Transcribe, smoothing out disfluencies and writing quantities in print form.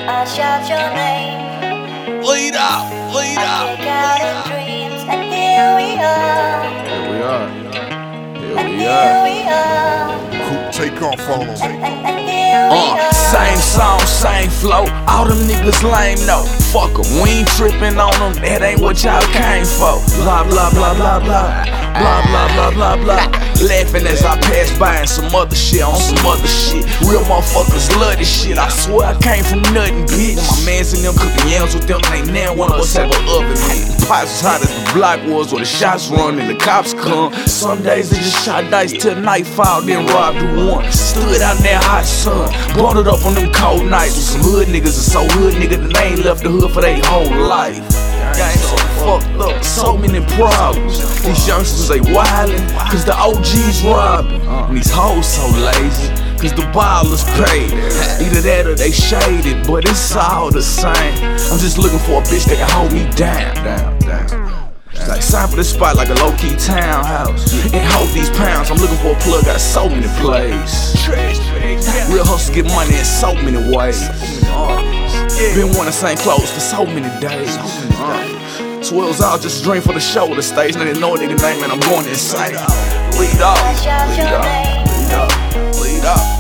I shout your name. Lead up, lead up. I kick out in dreams, and here we are. Here we are. Here And we here are. we are. Cool, take off on them. And here we are. Same song, same flow. All them niggas lame, no. Fuck 'em, we ain't trippin' on them. That ain't what y'all came for. Blah, blah, blah, blah, blah. Blah, blah, blah, blah, blah. Laughing as I pass by and some other shit on some other shit. Real motherfuckers love this shit. I swear I came from nothing, bitch. When my mans in them cooking yams with them, ain't now one of us have an oven mitt. Pipes as hot as the block was, or the shots run and the cops come. Some days they just shot dice till nightfall, then robbed who won. Stood out in that hot sun, bundled up on them cold nights with some hood niggas and so hood niggas that they ain't left the hood for their whole life. Gang so fucked up, so many problems. These youngsters they wildin', cause the OG's robbing. And these hoes so lazy, cause the ballers paid. Either that or they shaded, but it's all the same. I'm just looking for a bitch that can hold me down. Like sign for this spot like a low-key townhouse. And hold these pounds, I'm looking for a plug, got so many plays. Real hustle get money in so many ways. Been wearing the same clothes for so many days. So it was all just a dream for the show, the stage. Now they know a nigga name and I'm going insane. Lead up, lead up, lead up, lead up.